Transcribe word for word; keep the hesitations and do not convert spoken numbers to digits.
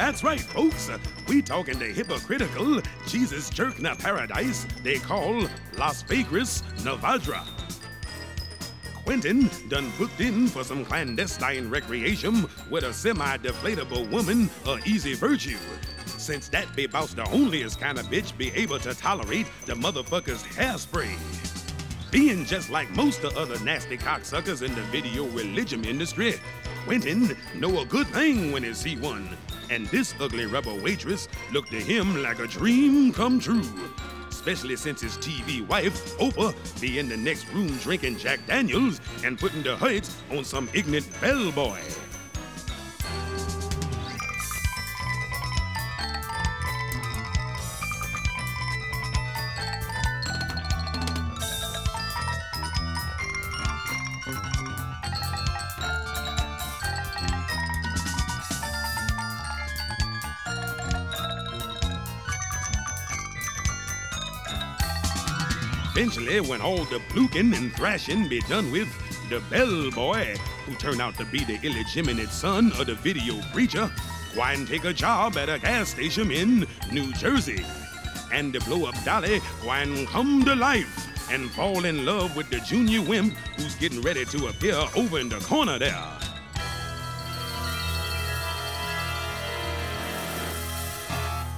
That's right, folks. We talking the hypocritical Jesus jerk na paradise they call Las Vegas, Nevada. Quentin done booked in for some clandestine recreation with a semi-deflatable woman, a easy virtue. Since that be about the onlyest kind of bitch be able to tolerate the motherfucker's hairspray. Being just like most of other nasty cocksuckers in the video religion industry, Quentin know a good thing when he see one. And this ugly rubber waitress looked to him like a dream come true. Especially since his T V wife, Oprah, be in the next room drinking Jack Daniels and putting the hurts on some ignorant bellboy. Eventually, when all the pluking and thrashing be done with, the bellboy, who turned out to be the illegitimate son of the video preacher, go and take a job at a gas station in New Jersey. And the blow-up dolly go and come to life and fall in love with the junior wimp who's getting ready to appear over in the corner there.